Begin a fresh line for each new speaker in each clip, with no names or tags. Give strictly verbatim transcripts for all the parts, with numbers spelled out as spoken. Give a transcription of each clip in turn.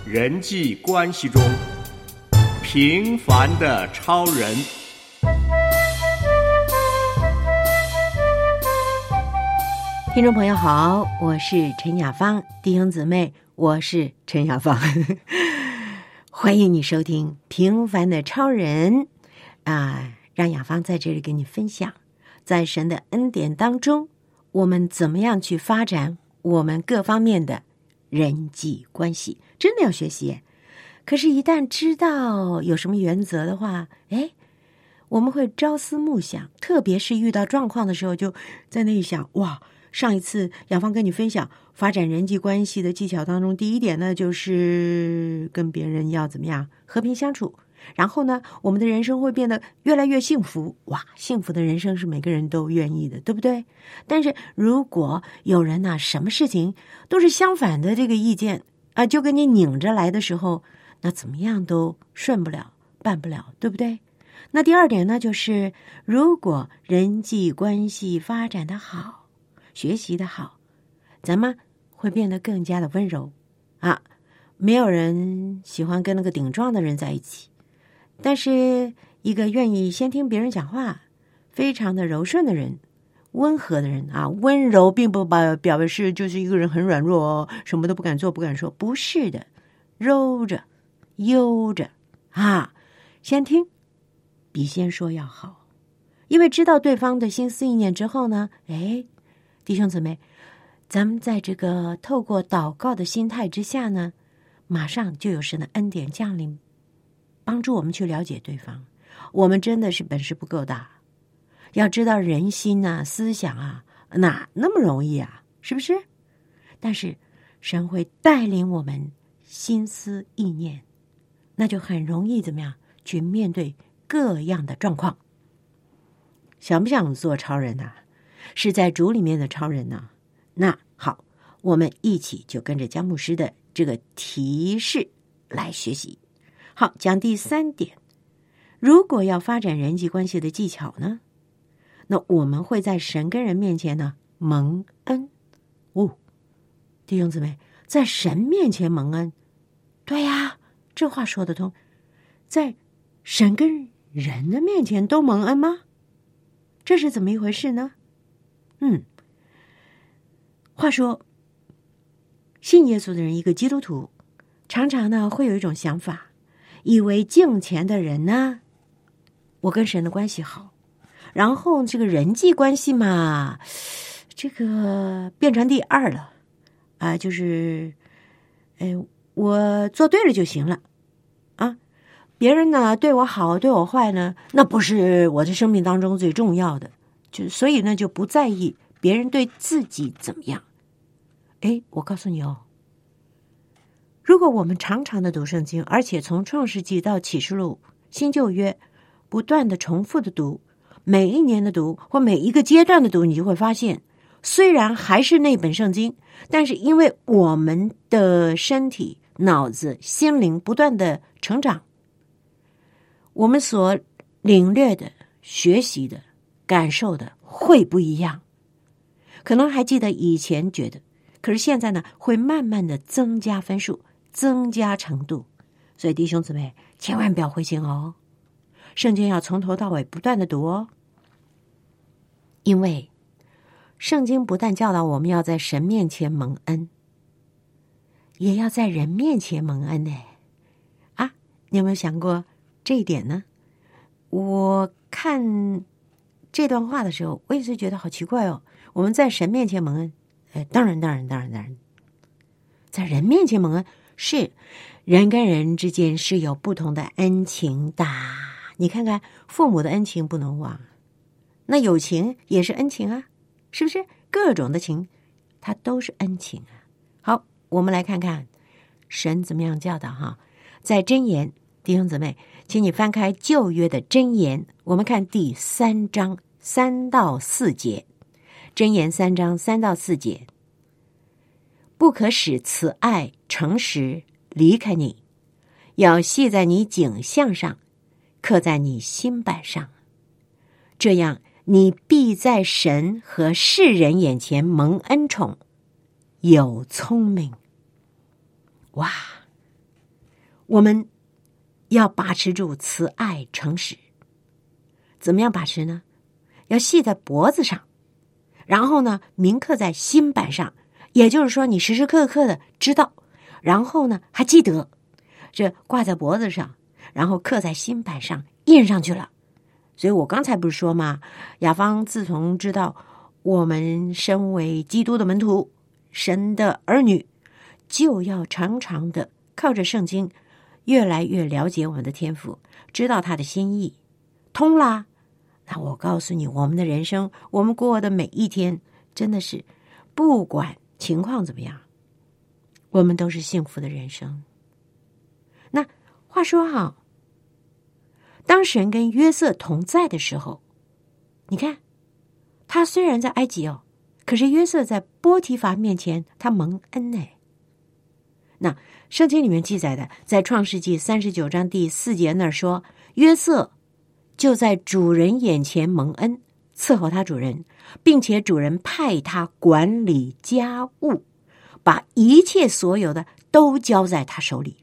人际关系中平凡的超人。
听众朋友好，我是陈雅芳，弟兄姊妹，我是陈雅芳欢迎你收听平凡的超人啊！让雅芳在这里跟你分享，在神的恩典当中，我们怎么样去发展我们各方面的人际关系，真的要学习。可是一旦知道有什么原则的话，哎，我们会朝思暮想，特别是遇到状况的时候，就在那里想，哇，上一次雅芳跟你分享发展人际关系的技巧当中，第一点呢，就是跟别人要怎么样和平相处。然后呢，我们的人生会变得越来越幸福。哇，幸福的人生是每个人都愿意的，对不对？但是如果有人呢、啊，什么事情都是相反的这个意见啊，就跟你拧着来的时候，那怎么样都顺不了，办不了，对不对？那第二点呢，就是如果人际关系发展的好，学习的好，咱们会变得更加的温柔啊。没有人喜欢跟那个顶撞的人在一起，但是一个愿意先听别人讲话，非常的柔顺的人，温和的人啊，温柔并不把表示就是一个人很软弱哦，什么都不敢做不敢说，不是的，柔着悠着啊，先听比先说要好。因为知道对方的心思意念之后呢，哎，弟兄姊妹，咱们在这个透过祷告的心态之下呢，马上就有神的恩典降临，帮助我们去了解对方。我们真的是本事不够大，要知道人心啊，思想啊，哪那么容易啊，是不是？但是神会带领我们心思意念，那就很容易怎么样去面对各样的状况。想不想做超人啊？是在主里面的超人呢？那好，我们一起就跟着江牧师的这个提示来学习。好，讲第三点，如果要发展人际关系的技巧呢，那我们会在神跟人面前呢蒙恩。哦，弟兄姊妹，在神面前蒙恩，对呀，这话说得通。在神跟人的面前都蒙恩吗？这是怎么一回事呢？嗯，话说信耶稣的人，一个基督徒常常呢会有一种想法，以为敬虔的人呢，我跟神的关系好，然后这个人际关系嘛，这个变成第二了啊、呃，就是哎，我做对了就行了啊，别人呢对我好对我坏呢，那不是我的生命当中最重要的，就所以呢就不在意别人对自己怎么样。哎，我告诉你哦，如果我们常常的读圣经，而且从创世纪到启示录新旧约不断的重复的读，每一年的读或每一个阶段的读，你就会发现，虽然还是那本圣经，但是因为我们的身体脑子心灵不断的成长，我们所领略的学习的感受的会不一样。可能还记得以前觉得，可是现在呢会慢慢的增加分数，增加程度。所以弟兄姊妹千万不要灰心哦，圣经要从头到尾不断的读哦。因为圣经不但教导我们要在神面前蒙恩，也要在人面前蒙恩呢。啊，你有没有想过这一点呢？我看这段话的时候，我也是觉得好奇怪哦。我们在神面前蒙恩，哎，当然当然当然当然，在人面前蒙恩，是人跟人之间是有不同的恩情的。你看看父母的恩情不能忘，那友情也是恩情啊，是不是？各种的情它都是恩情啊。好，我们来看看神怎么样教导哈。在箴言，弟兄姊妹，请你翻开旧约的箴言，我们看第三章三到四节。箴言三章三到四节，不可使慈爱诚实离开你，要系在你颈项上，刻在你心板上，这样你必在神和世人眼前蒙恩宠，有聪明。哇， 我们要把持住慈爱诚实。怎么样把持呢？要系在脖子上，然后呢铭刻在心板上，也就是说你时时刻刻的知道，然后呢还记得，这挂在脖子上，然后刻在心板上，印上去了。所以我刚才不是说吗，雅芳自从知道我们身为基督的门徒，神的儿女，就要常常的靠着圣经越来越了解我们的天父，知道他的心意，通啦。那我告诉你，我们的人生，我们过的每一天，真的是不管情况怎么样，我们都是幸福的人生。那话说哈，当神跟约瑟同在的时候，你看他虽然在埃及哦，可是约瑟在波提乏面前他蒙恩呢。那圣经里面记载的，在创世纪三十九章第四节那儿说，约瑟就在主人眼前蒙恩，伺候他主人，并且主人派他管理家务，把一切所有的都交在他手里。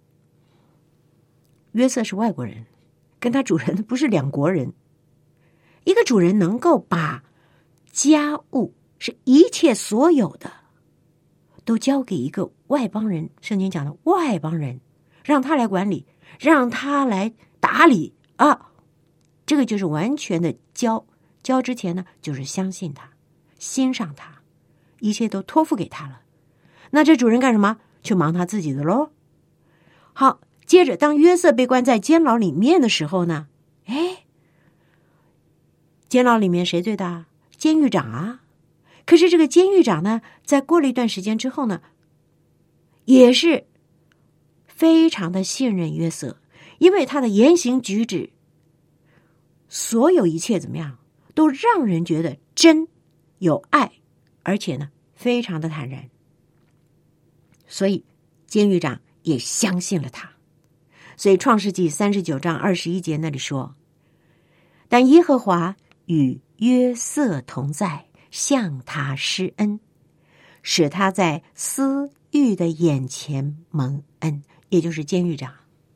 约瑟是外国人，跟他主人不是两国人。一个主人能够把家务，是一切所有的都交给一个外邦人，圣经讲的外邦人，让他来管理，让他来打理啊，这个就是完全的交。交之前呢，就是相信他，欣赏他，一切都托付给他了。那这主人干什么？去忙他自己的咯。好，接着当约瑟被关在监牢里面的时候呢，哎，监牢里面谁最大？监狱长啊。可是这个监狱长呢，在过了一段时间之后呢，也是非常的信任约瑟，因为他的言行举止，所有一切怎么样，都让人觉得真有爱，而且呢非常的坦然。所以监狱长也相信了他。所以创世纪三十九章二十一节那里说，但耶和华与约瑟同在，向他施恩，使他在司狱的眼前蒙恩，也就是监狱长。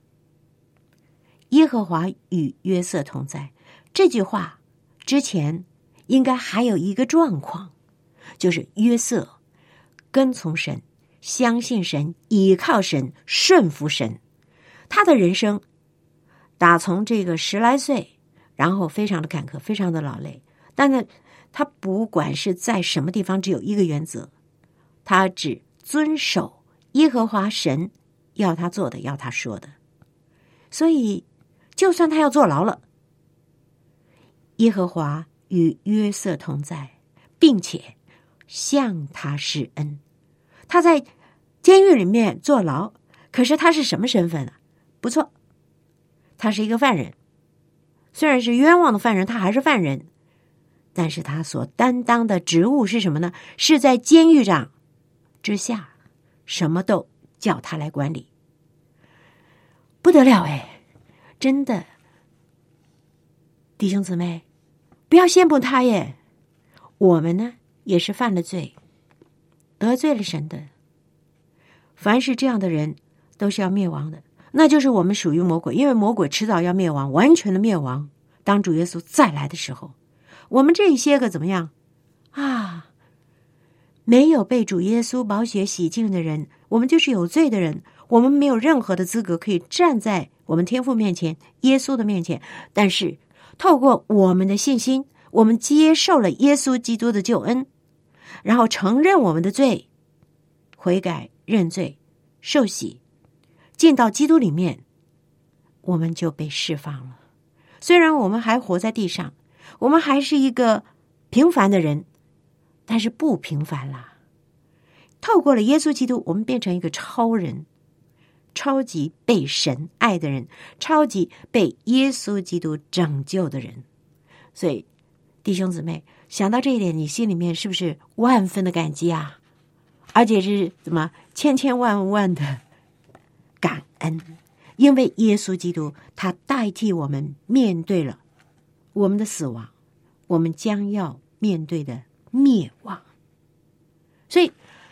耶和华与约瑟同在，这句话之前应该还有一个状况，就是约瑟跟从神，相信神，倚靠神，顺服神。他的人生打从这个十来岁，然后非常的坎坷，非常的劳累，但是他不管是在什么地方，只有一个原则，他只遵守耶和华神要他做的，要他说的。所以就算他要坐牢了，耶和华与约瑟同在，并且向他施恩。他在监狱里面坐牢，可是他是什么身份呢？不错，他是一个犯人，虽然是冤枉的犯人，他还是犯人，但是他所担当的职务是什么呢？是在监狱长之下，什么都叫他来管理。不得了哎，真的，弟兄姊妹，不要羡慕他耶。我们呢也是犯了罪，得罪了神的。凡是这样的人都是要灭亡的，那就是我们属于魔鬼，因为魔鬼迟早要灭亡，完全的灭亡。当主耶稣再来的时候，我们这些个怎么样啊？没有被主耶稣宝血洗净的人，我们就是有罪的人，我们没有任何的资格可以站在我们天父面前，耶稣的面前。但是透过我们的信心，我们接受了耶稣基督的救恩，然后承认我们的罪，悔改认罪受洗，进到基督里面，我们就被释放了。虽然我们还活在地上，我们还是一个平凡的人，但是不平凡啦。透过了耶稣基督，我们变成一个超人，超级被神爱的人，超级被耶稣基督拯救的人。所以弟兄姊妹，想到这一点，你心里面是不是万分的感激啊？而且是怎么千千万万的感恩，因为耶稣基督他代替我们面对了我们的死亡，我们将要面对的灭亡。所以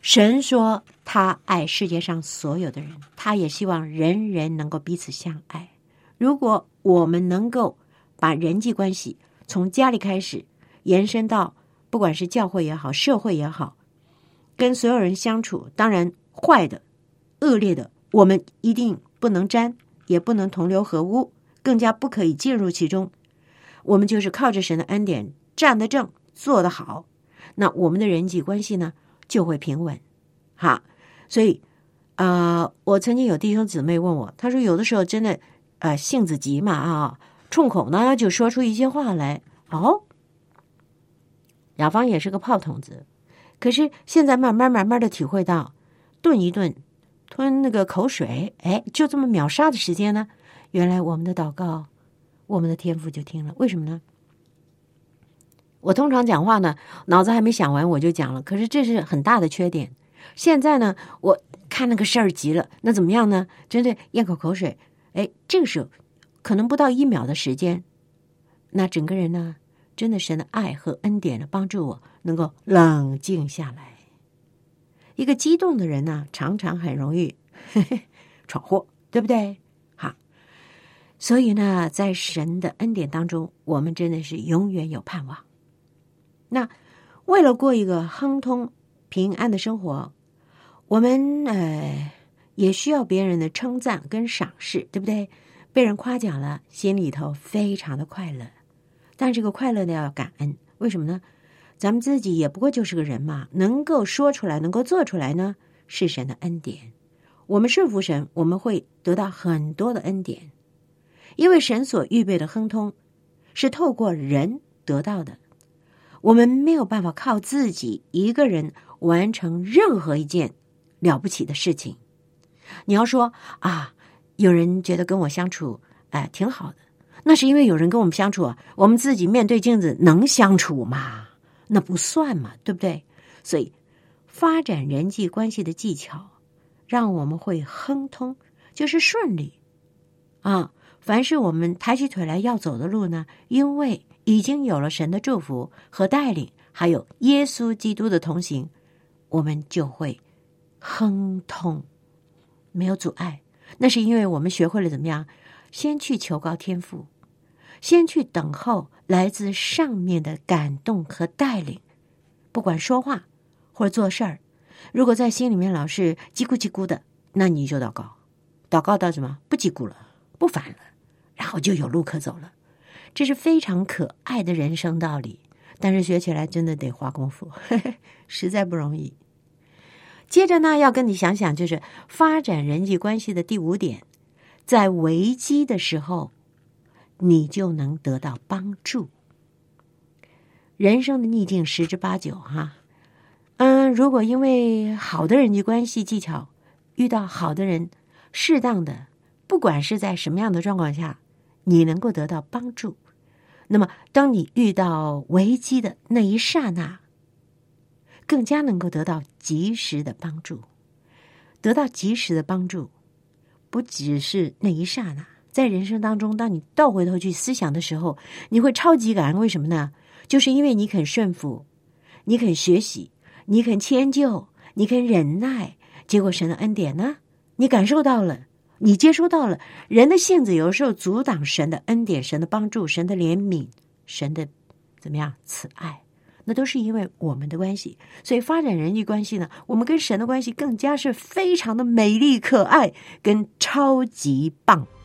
神说他爱世界上所有的人，他也希望人人能够彼此相爱。如果我们能够把人际关系从家里开始延伸到不管是教会也好，社会也好，跟所有人相处，当然坏的恶劣的我们一定不能沾，也不能同流合污，更加不可以进入其中。我们就是靠着神的恩典站得正，做得好，那我们的人际关系呢就会平稳。哈，所以呃，我曾经有弟兄姊妹问我，他说有的时候真的呃性子急嘛啊，冲口呢就说出一些话来。哦，雅芳也是个炮筒子，可是现在慢慢慢慢的体会到，顿一顿吞那个口水，哎，就这么秒杀的时间呢，原来我们的祷告，我们的天父就听了。为什么呢？我通常讲话呢，脑子还没想完我就讲了，可是这是很大的缺点。现在呢，我看那个事儿急了，那怎么样呢？真的咽口口水，哎，这个时候可能不到一秒的时间，那整个人呢，真的神的爱和恩典呢，帮助我能够冷静下来。一个激动的人呢，常常很容易呵呵闯祸，对不对？好，所以呢，在神的恩典当中，我们真的是永远有盼望。那为了过一个亨通平安的生活，我们呃也需要别人的称赞跟赏识，对不对？被人夸奖了，心里头非常的快乐。但这个快乐呢要感恩，为什么呢？咱们自己也不过就是个人嘛，能够说出来，能够做出来呢，是神的恩典。我们顺服神，我们会得到很多的恩典，因为神所预备的亨通是透过人得到的。我们没有办法靠自己一个人完成任何一件了不起的事情。你要说啊，有人觉得跟我相处哎挺好的，那是因为有人跟我们相处啊，我们自己面对镜子能相处吗？那不算嘛，对不对？所以发展人际关系的技巧让我们会亨通，就是顺利啊。凡是我们抬起腿来要走的路呢，因为已经有了神的祝福和带领，还有耶稣基督的同行，我们就会亨通，没有阻碍。那是因为我们学会了怎么样，先去求告天父，先去等候来自上面的感动和带领。不管说话或者做事儿，如果在心里面老是叽咕叽咕的，那你就祷告，祷告到什么？不叽咕了，不烦了，然后就有路可走了。这是非常可爱的人生道理，但是学起来真的得花功夫，呵呵，实在不容易。接着呢，要跟你想想，就是发展人际关系的第五点，在危机的时候，你就能得到帮助。人生的逆境十之八九哈，嗯，如果因为好的人际关系技巧，遇到好的人，适当的，不管是在什么样的状况下，你能够得到帮助，那么当你遇到危机的那一刹那，更加能够得到及时的帮助。得到及时的帮助，不只是那一刹那，在人生当中，当你倒回头去思想的时候，你会超级感恩。为什么呢？就是因为你肯顺服，你肯学习，你肯迁就，你肯忍耐，结果神的恩典呢，你感受到了，你接收到了。人的性子有时候阻挡神的恩典，神的帮助，神的怜悯，神的怎么样慈爱，那都是因为我们的关系。所以发展人际关系呢，我们跟神的关系更加是非常的美丽可爱跟超级棒。